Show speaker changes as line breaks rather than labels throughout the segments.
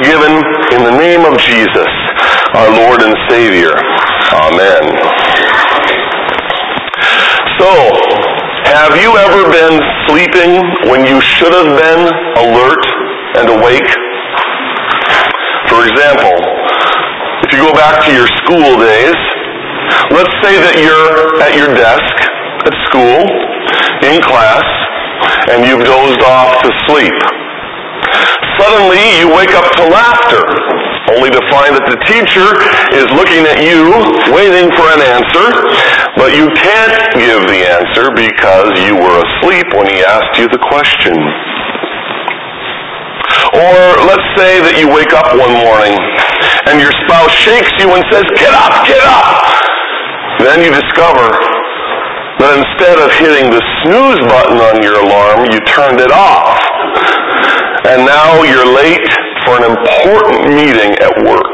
given in the name of Jesus, our Lord and Savior. Amen. So, have you ever been sleeping when you should have been alert and awake? For example, if you go back to your school days, let's say that you're at your desk at school, in class, and you've dozed off to sleep. Suddenly, you wake up to laughter, only to find that the teacher is looking at you, waiting for an answer, but you can't give the answer because you were asleep when he asked you the question. Or let's say that you wake up one morning and your spouse shakes you and says, "Get up, get up!" Then you discover that instead of hitting the snooze button on your alarm, you turned it off. And now you're late for an important meeting at work.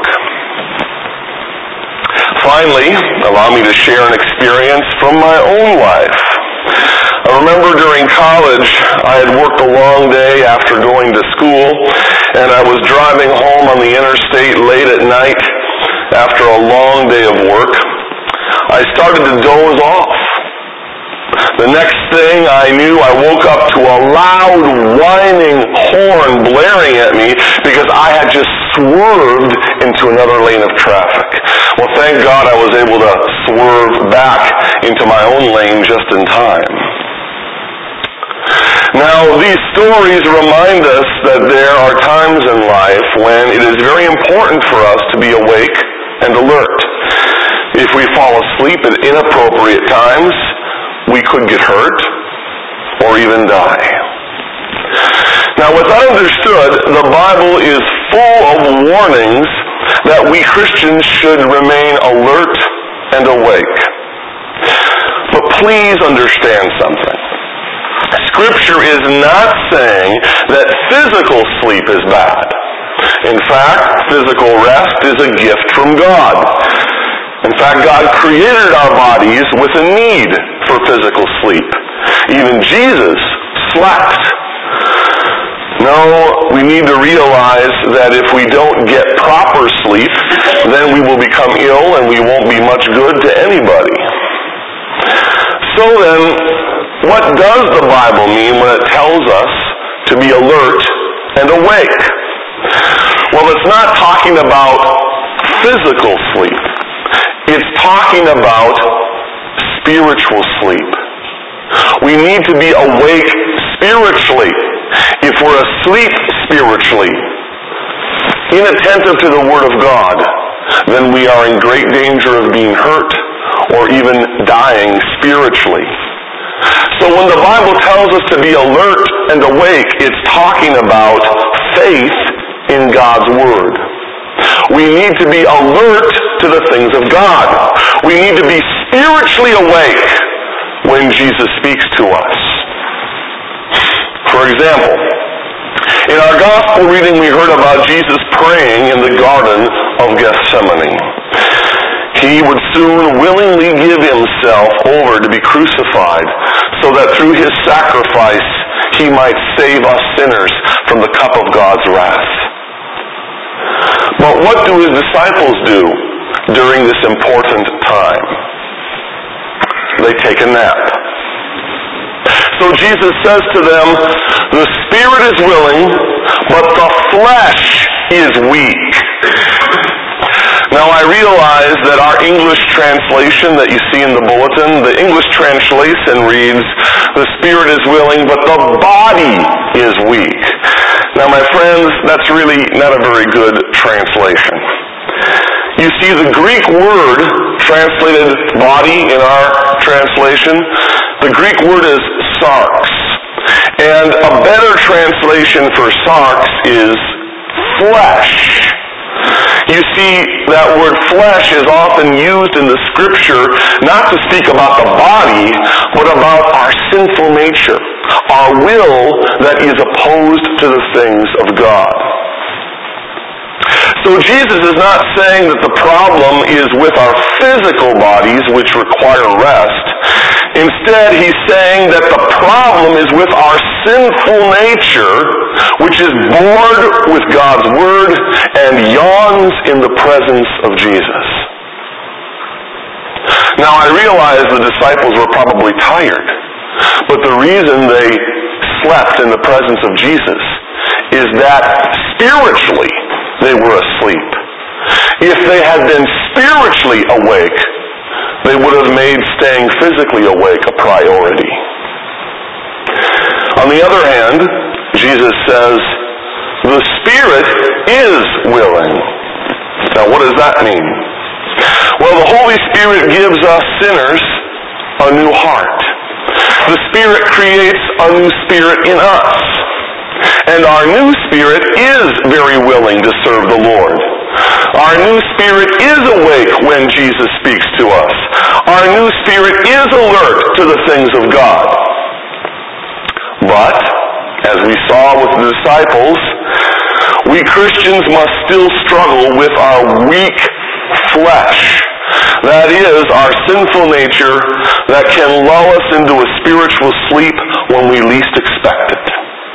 Finally, allow me to share an experience from my own life. I remember during college, I had worked a long day after going to school, and I was driving home on the interstate late at night after a long day of work. I started to doze off. The next thing I knew, I woke up to a loud, whining horn blaring at me because I had just swerved into another lane of traffic. Well, thank God I was able to swerve back into my own lane just in time. Now, these stories remind us that there are times in life when it is very important for us to be awake and alert. If we fall asleep at inappropriate times, we could get hurt or even die. Now, with that understood, the Bible is full of warnings that we Christians should remain alert and awake. But please understand something. Scripture is not saying that physical sleep is bad. In fact, physical rest is a gift from God. In fact, God created our bodies with a need for physical sleep. Even Jesus slept. No, we need to realize that if we don't get proper sleep, then we will become ill and we won't be much good to anybody. So then, what does the Bible mean when it tells us to be alert and awake? Well, it's not talking about physical sleep. It's talking about spiritual sleep. We need to be awake spiritually. If we're asleep spiritually, inattentive to the Word of God, then we are in great danger of being hurt or even dying spiritually. So when the Bible tells us to be alert and awake, it's talking about faith in God's Word. We need to be alert to the things of God. We need to be spiritually awake when Jesus speaks to us. For example, in our gospel reading we heard about Jesus praying in the Garden of Gethsemane. He would soon willingly give himself over to be crucified so that through his sacrifice he might save us sinners from the cup of God's wrath. But what do his disciples do during this important time? They take a nap. So Jesus says to them, "The spirit is willing, but the flesh is weak." Now I realize that our English translation that you see in the bulletin, the English translation reads, "The spirit is willing, but the body is weak." Now my friends, that's really not a very good translation. You see, the Greek word translated body in our translation, the Greek word is sarx. And a better translation for sarx is flesh. You see, that word flesh is often used in the Scripture not to speak about the body, but about our sinful nature, our will that is opposed to the things of God. So Jesus is not saying that the problem is with our physical bodies, which require rest. Instead, he's saying that the problem is with our sinful nature, which is bored with God's Word and yawns in the presence of Jesus. Now, I realize the disciples were probably tired, but the reason they slept in the presence of Jesus is that spiritually they were asleep. If they had been spiritually awake, they would have made staying physically awake a priority. On the other hand, Jesus says, the Spirit is willing. Now, what does that mean? Well, the Holy Spirit gives us sinners a new heart. The Spirit creates a new spirit in us. And our new spirit is very willing to serve the Lord. Our new spirit is awake when Jesus speaks to us. Our new spirit is alert to the things of God. But, as we saw with the disciples, we Christians must still struggle with our weak flesh. That is, our sinful nature that can lull us into a spiritual sleep when we least expect it.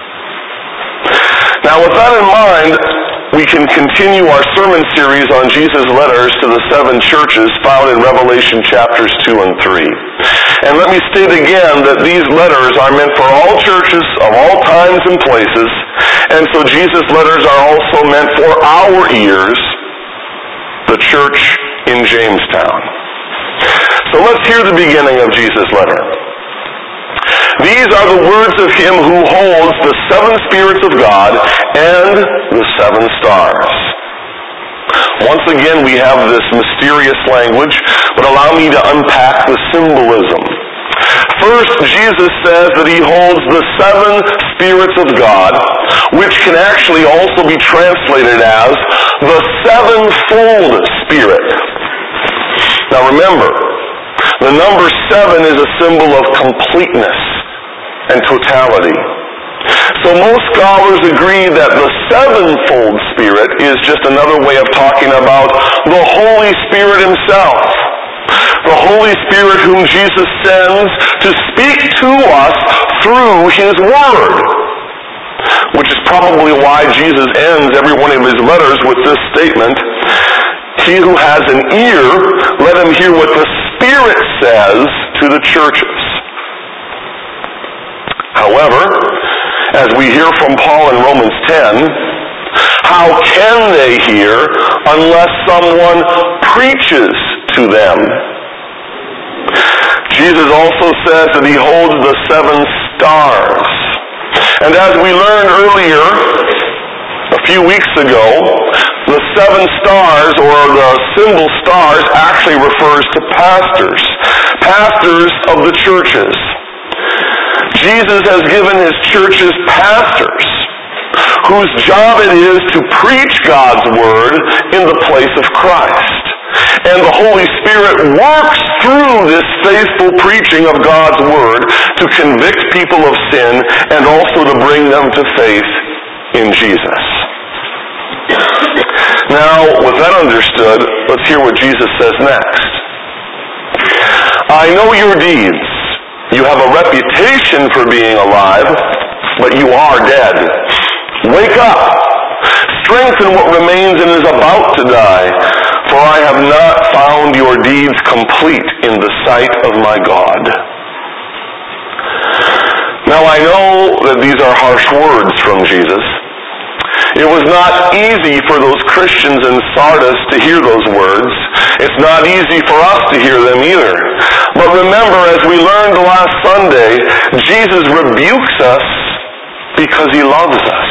Now, with that in mind, we can continue our sermon series on Jesus' letters to the 7 churches found in Revelation chapters 2 and 3. And let me state again that these letters are meant for all churches of all times and places, and so Jesus' letters are also meant for our ears, the church in Jamestown. So let's hear the beginning of Jesus' letter. These are the words of him who holds the 7 spirits of God and the 7 stars. Once again, we have this mysterious language, but allow me to unpack the symbolism. First, Jesus says that he holds the 7 spirits of God, which can actually also be translated as the 7-fold Spirit. Now remember, the number 7 is a symbol of completeness and totality. So most scholars agree that the 7-fold Spirit is just another way of talking about the Holy Spirit himself. The Holy Spirit whom Jesus sends to speak to us through his Word. Which is probably why Jesus ends every one of his letters with this statement, he who has an ear, let him hear what the Spirit says to the churches. However, as we hear from Paul in Romans 10, how can they hear unless someone preaches to them? Jesus also says that he holds the 7 stars. And as we learned earlier, a few weeks ago, the 7 stars, or the symbol stars, actually refers to pastors. Pastors of the churches. Jesus has given his churches pastors whose job it is to preach God's Word in the place of Christ. And the Holy Spirit works through this faithful preaching of God's Word to convict people of sin and also to bring them to faith in Jesus. Now, with that understood, let's hear what Jesus says next. I know your deeds. You have a reputation for being alive, but you are dead. Wake up! Strengthen what remains and is about to die, for I have not found your deeds complete in the sight of my God. Now I know that these are harsh words from Jesus. It was not easy for those Christians in Sardis to hear those words. It's not easy for us to hear them either. But remember, as we learned last Sunday, Jesus rebukes us because he loves us.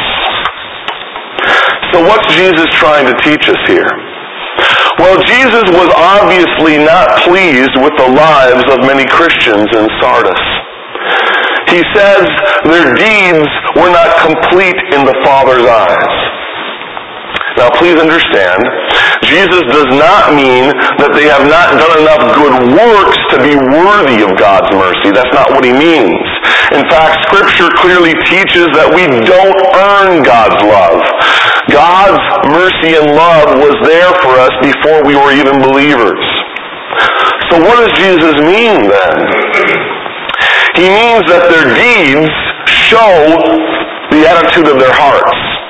So what's Jesus trying to teach us here? Well, Jesus was obviously not pleased with the lives of many Christians in Sardis. He says their deeds were not complete in the Father's eyes. Now please understand, Jesus does not mean that they have not done enough good works to be worthy of God's mercy. That's not what he means. In fact, Scripture clearly teaches that we don't earn God's love. God's mercy and love was there for us before we were even believers. So what does Jesus mean then? He means that their deeds show the attitude of their hearts.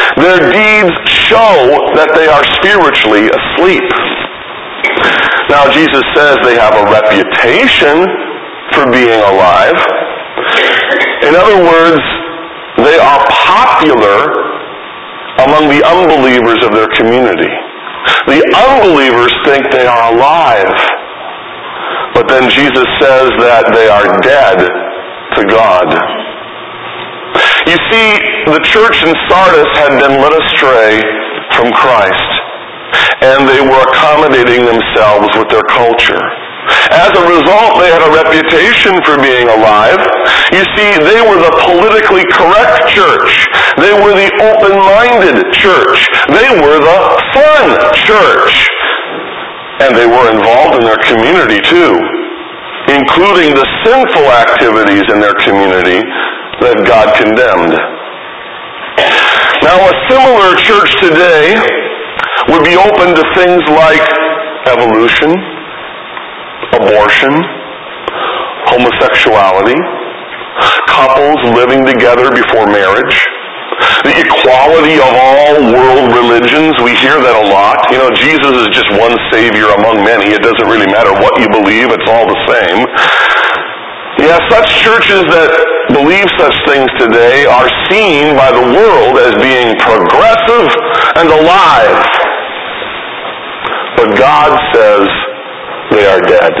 Their deeds show that they are spiritually asleep. Now, Jesus says they have a reputation for being alive. In other words, they are popular among the unbelievers of their community. The unbelievers think they are alive. But then Jesus says that they are dead to God. You see, the church in Sardis had been led astray from Christ, and they were accommodating themselves with their culture. As a result, they had a reputation for being alive. You see, they were the politically correct church. They were the open-minded church. They were the fun church. And they were involved in their community too, including the sinful activities in their community that God condemned. Now, a similar church today would be open to things like evolution, abortion, homosexuality, couples living together before marriage, the equality of all world religions. We hear that a lot. You know, Jesus is just one Savior among many. It doesn't really matter what you believe. It's all the same. Yeah, such churches that believe such things today are seen by the world as being progressive and alive. But God says they are dead.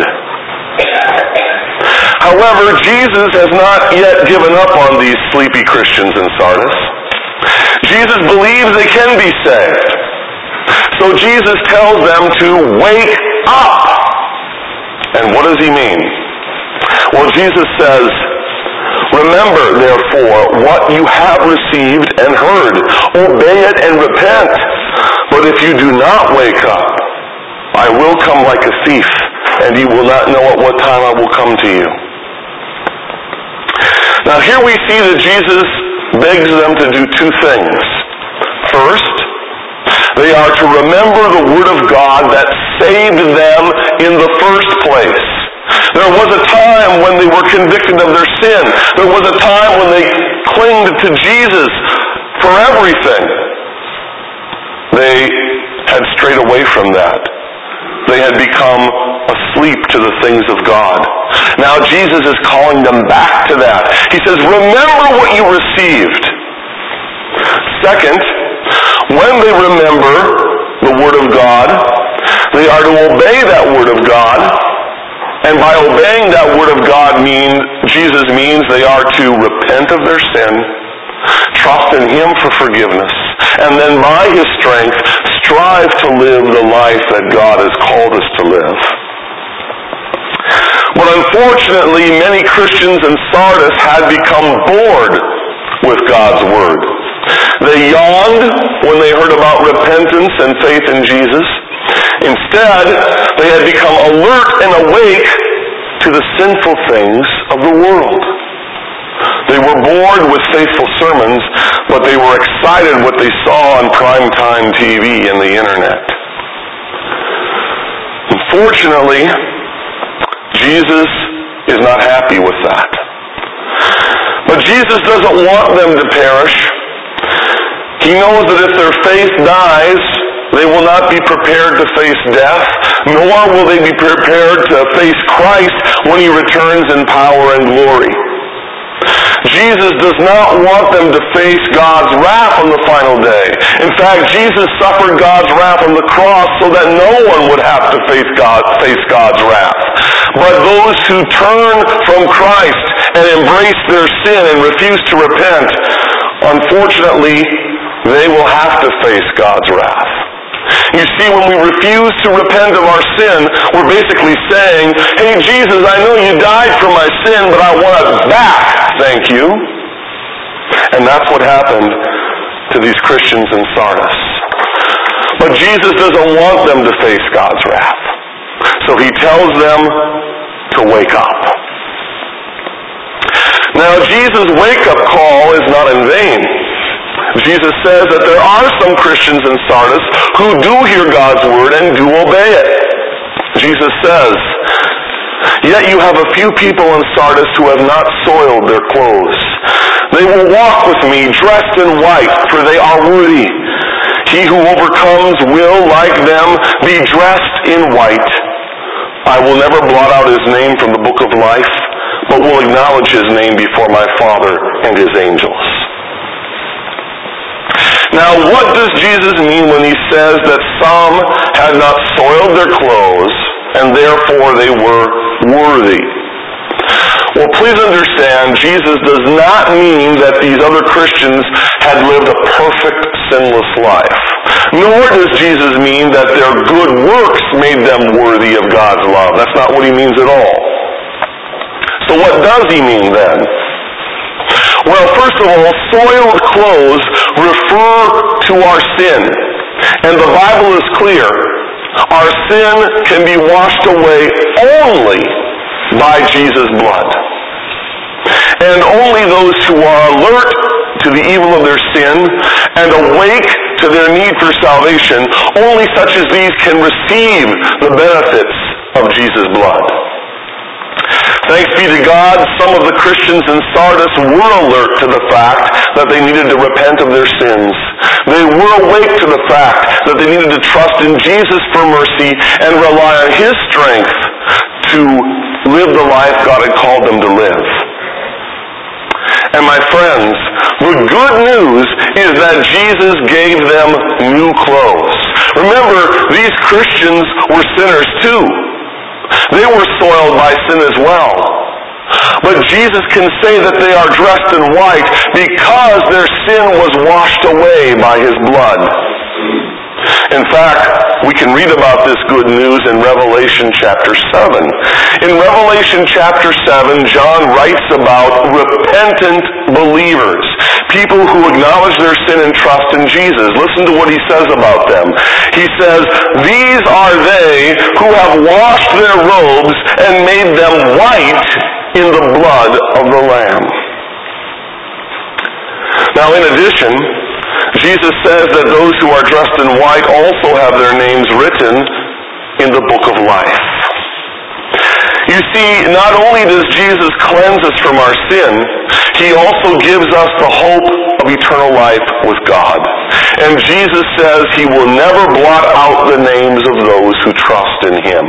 However, Jesus has not yet given up on these sleepy Christians in Sardis. Jesus believes they can be saved. So Jesus tells them to wake up. And what does he mean? Well, Jesus says, "Remember, therefore, what you have received and heard. Obey it and repent. But if you do not wake up, I will come like a thief, and you will not know at what time I will come to you." Now here we see that Jesus begs them to do two things. First, they are to remember the Word of God that saved them in the first place. There was a time when they were convicted of their sin. There was a time when they clinged to Jesus for everything. They had strayed away from that. They had become asleep to the things of God. Now Jesus is calling them back to that. He says, remember what you received. Second, when they remember the Word of God, they are to obey that Word of God. And by obeying that Word of God, Jesus means they are to repent of their sin, trust in Him for forgiveness, and then by His strength, strive to live the life that God has called us to live. But unfortunately, many Christians in Sardis had become bored with God's Word. They yawned when they heard about repentance and faith in Jesus. Instead, they had become alert and awake to the sinful things of the world. They were bored with faithful sermons, but they were excited what they saw on primetime TV and the internet. Unfortunately, Jesus is not happy with that. But Jesus doesn't want them to perish. He knows that if their faith dies, they will not be prepared to face death, nor will they be prepared to face Christ when He returns in power and glory. Jesus does not want them to face God's wrath on the final day. In fact, Jesus suffered God's wrath on the cross so that no one would have to face God's wrath. But those who turn from Christ and embrace their sin and refuse to repent, unfortunately, they will have to face God's wrath. You see, when we refuse to repent of our sin, we're basically saying, hey, Jesus, I know you died for my sin, but I want it back, thank you. And that's what happened to these Christians in Sardis. But Jesus doesn't want them to face God's wrath. So He tells them to wake up. Now, Jesus' wake-up call is not in vain. Jesus says that there are some Christians in Sardis who do hear God's Word and do obey it. Jesus says, yet you have a few people in Sardis who have not soiled their clothes. They will walk with me dressed in white, for they are worthy. He who overcomes will, like them, be dressed in white. I will never blot out his name from the book of life, but will acknowledge his name before my Father and his angels. Now, what does Jesus mean when he says that some had not soiled their clothes, and therefore they were worthy? Well, please understand, Jesus does not mean that these other Christians had lived a perfect, sinless life. Nor does Jesus mean that their good works made them worthy of God's love. That's not what he means at all. So what does he mean then? Well, first of all, soiled clothes refer to our sin. And the Bible is clear. Our sin can be washed away only by Jesus' blood. And only those who are alert to the evil of their sin and awake to their need for salvation, only such as these can receive the benefits of Jesus' blood. Thanks be to God, some of the Christians in Sardis were alert to the fact that they needed to repent of their sins. They were awake to the fact that they needed to trust in Jesus for mercy and rely on his strength to live the life God had called them to live. And my friends, the good news is that Jesus gave them new clothes. Remember, these Christians were sinners too. They were soiled by sin as well. But Jesus can say that they are dressed in white because their sin was washed away by his blood. In fact, we can read about this good news in Revelation chapter 7. In Revelation chapter 7, John writes about repentant believers, people who acknowledge their sin and trust in Jesus. Listen to what he says about them. He says, "These are they who have washed their robes and made them white in the blood of the Lamb." Now, in addition, Jesus says that those who are dressed in white also have their names written in the book of life. You see, not only does Jesus cleanse us from our sin, he also gives us the hope of eternal life with God. And Jesus says he will never blot out the names of those who trust in him.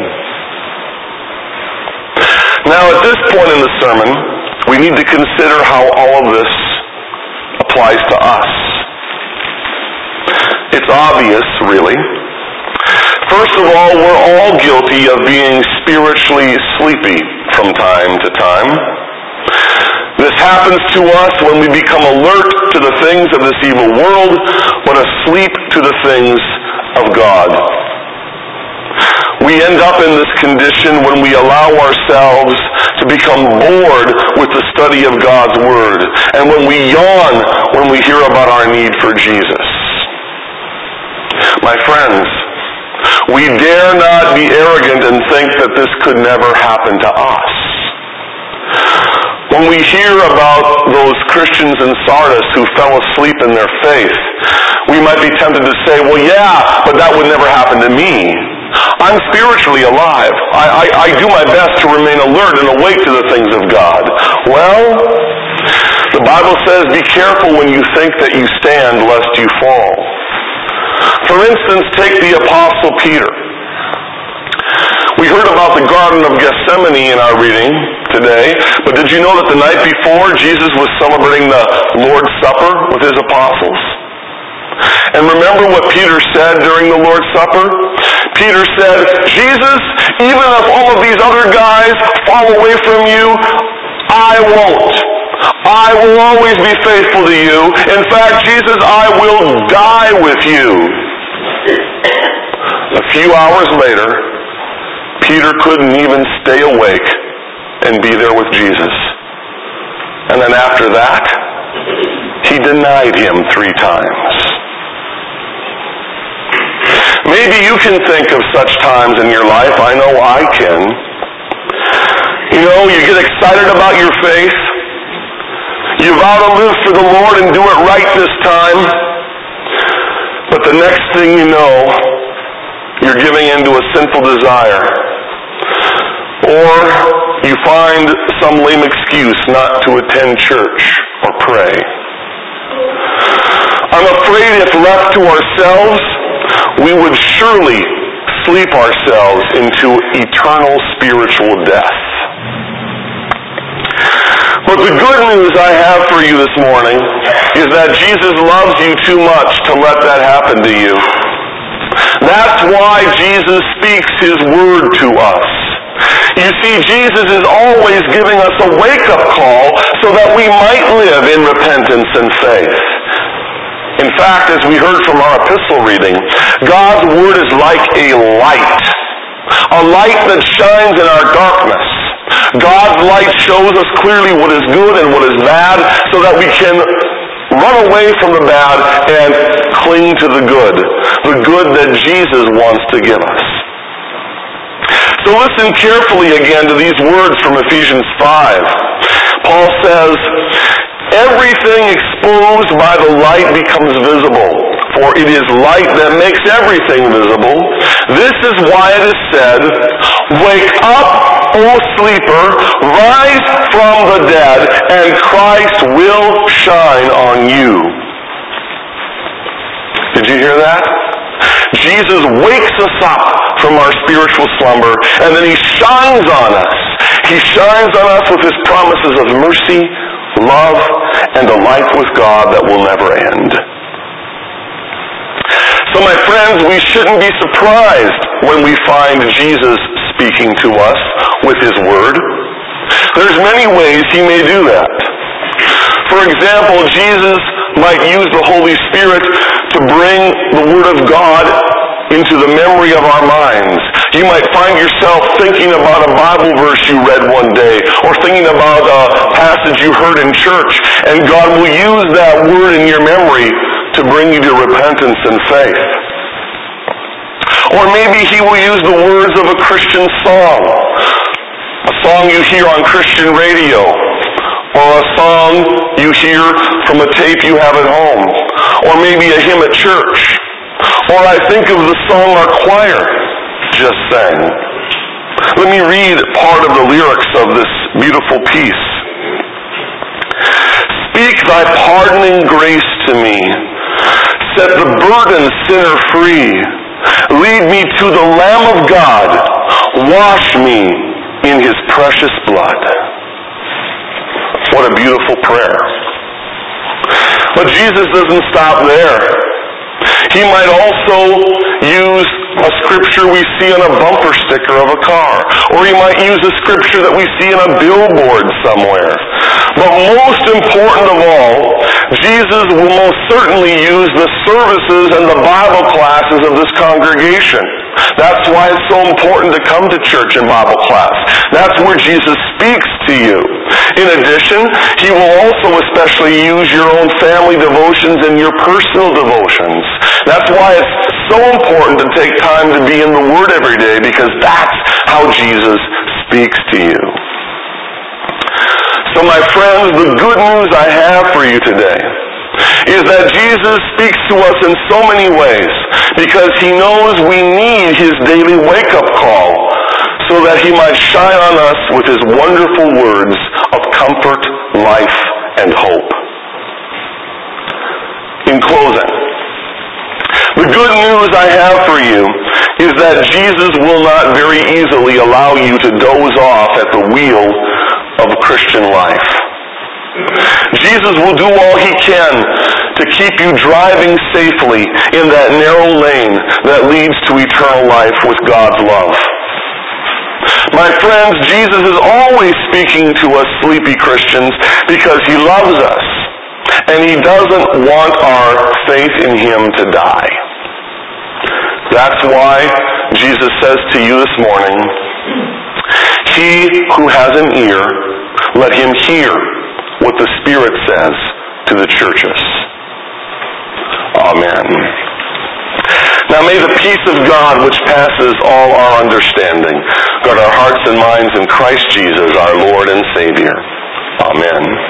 Now, at this point in the sermon, we need to consider how all of this applies to us. It's obvious, really. First of all, we're all guilty of being spiritually sleepy from time to time. This happens to us when we become alert to the things of this evil world, but asleep to the things of God. We end up in this condition when we allow ourselves to become bored with the study of God's Word, and when we yawn when we hear about our need for Jesus. My friends, we dare not be arrogant and think that this could never happen to us. When we hear about those Christians in Sardis who fell asleep in their faith, we might be tempted to say, well, yeah, but that would never happen to me. I'm spiritually alive. I do my best to remain alert and awake to the things of God. Well, the Bible says, be careful when you think that you stand, lest you fall. For instance, take the Apostle Peter. We heard about the Garden of Gethsemane in our reading today, but did you know that the night before Jesus was celebrating the Lord's Supper with his apostles? And remember what Peter said during the Lord's Supper? Peter said, Jesus, even if all of these other guys fall away from you, I won't. I will always be faithful to you. In fact, Jesus, I will die with you. A few hours later, Peter couldn't even stay awake and be there with Jesus. And then after that, he denied him 3 times. Maybe you can think of such times in your life. I know I can. You know, you get excited about your faith. You vow to live for the Lord and do it right this time. But the next thing you know, you're giving in to a sinful desire. Or you find some lame excuse not to attend church or pray. I'm afraid if left to ourselves, we would surely sleep ourselves into eternal spiritual death. But the good news I have for you this morning is that Jesus loves you too much to let that happen to you. That's why Jesus speaks His word to us. You see, Jesus is always giving us a wake-up call so that we might live in repentance and faith. In fact, as we heard from our epistle reading, God's word is like a light that shines in our darkness. God's light shows us clearly what is good and what is bad so that we can run away from the bad and cling to the good that Jesus wants to give us. So listen carefully again to these words from Ephesians 5. Paul says, "Everything exposed by the light becomes visible, for it is light that makes everything visible. This is why it is said, 'Wake up, O sleeper, rise from the dead, and Christ will shine on you.'" Did you hear that? Jesus wakes us up from our spiritual slumber, and then He shines on us. He shines on us with His promises of mercy, love, and a life with God that will never end. So my friends, we shouldn't be surprised when we find Jesus speaking to us with His Word. There's many ways He may do that. For example, Jesus might use the Holy Spirit to bring the Word of God into the memory of our minds. You might find yourself thinking about a Bible verse you read one day, or thinking about a passage you heard in church, and God will use that word in your memory to bring you to repentance and faith. Or maybe He will use the words of a Christian song, a song you hear on Christian radio, or a song you hear from a tape you have at home, or maybe a hymn at church. Or I think of the song our choir just sang. Let me read part of the lyrics of this beautiful piece. "Speak thy pardoning grace to me. Set the burdened sinner free. Lead me to the Lamb of God. Wash me in His precious blood." What a beautiful prayer. But Jesus doesn't stop there. He might also use a scripture we see on a bumper sticker of a car. Or He might use a scripture that we see on a billboard somewhere. But most important of all, Jesus will most certainly use the services and the Bible classes of this congregation. That's why it's so important to come to church and Bible class. That's where Jesus speaks to you. In addition, He will also especially use your own family devotions and your personal devotions. That's why it's so important to take time to be in the Word every day, because that's how Jesus speaks to you. So my friends, the good news I have for you today is that Jesus speaks to us in so many ways because He knows we need His daily wake-up call so that He might shine on us with His wonderful words of comfort, life, and hope. In closing, the good news I have for you is that Jesus will not very easily allow you to doze off at the wheel of Christian life. Jesus will do all He can to keep you driving safely in that narrow lane that leads to eternal life with God's love. My friends, Jesus is always speaking to us sleepy Christians because He loves us, and He doesn't want our faith in Him to die. That's why Jesus says to you this morning, "He who has an ear, let him hear what the Spirit says to the churches." Amen. Now may the peace of God, which passes all our understanding, guard our hearts and minds in Christ Jesus, our Lord and Savior. Amen.